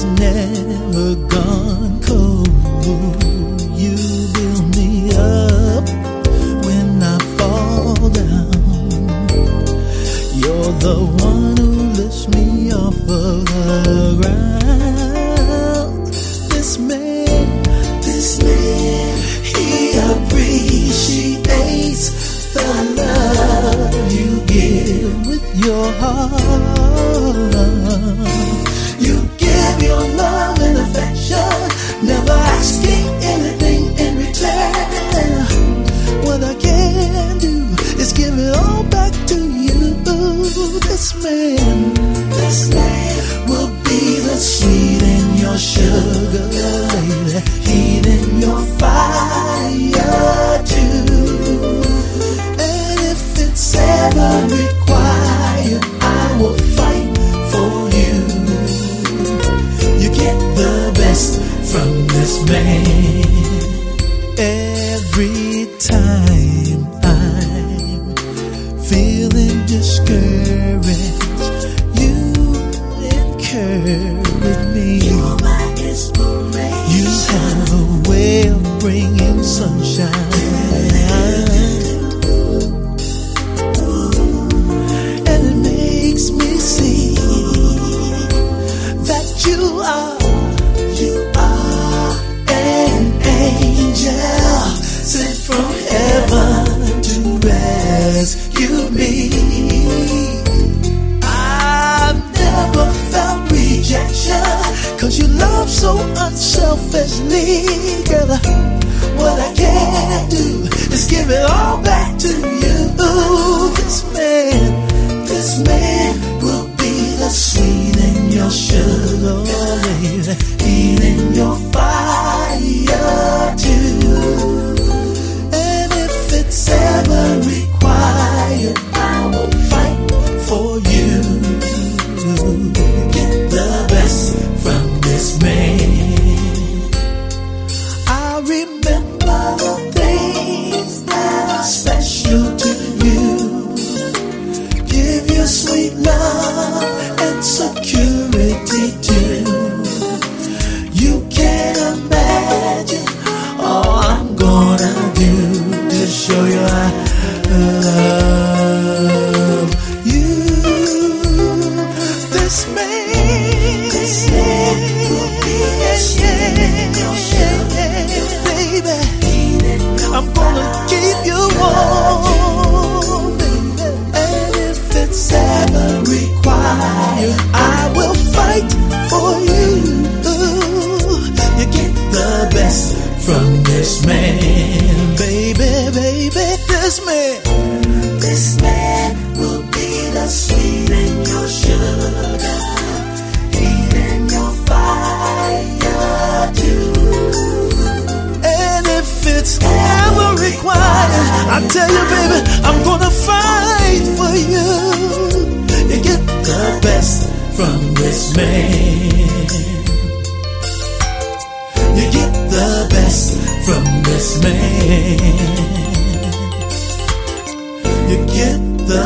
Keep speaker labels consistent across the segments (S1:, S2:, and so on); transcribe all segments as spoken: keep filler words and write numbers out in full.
S1: has never gone cold. You build me up when I fall down. You're the one who lifts me off of the ground. This man, this man, he appreciates the love you give with your heart. You give your love and affection, never asking anything in return. What I can do is give it all back to you. This man, this man will be the sweet in your sugar, lady, heat in your fire too. And if it's ever required, I will fight for you. You get the best from this man. Every time I'm feeling discouraged, you encourage me.
S2: You're my inspiration.
S1: You have a way of bringing sunshine. And it makes me see that you are, you are an angel sent from heaven to rescue me. I've never felt rejection, 'cause you love so unselfishly, girl. What I can do is give it all back to you. This man, this man will be the sweet in your sugar, lady, heat in your fire too. And if it's ever required, I will fight for you. Get the best from this man. I remember the things that are special to you. Give you sweet love and security too. You can't imagine all I'm gonna do to show you I love you. This man, this man will be a baby. I'm gonna keep you warm, baby. And if it's ever required, I will fight for you. You get the best from this man, baby, baby. This man, this man will be the sweet in your sugar, heat in your fire too. And if it's ever required, I tell you, baby, I'm gonna fight for you. You get the best from this man. You get the best from this man. You get the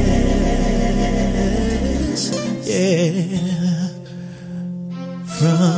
S1: best, yeah, from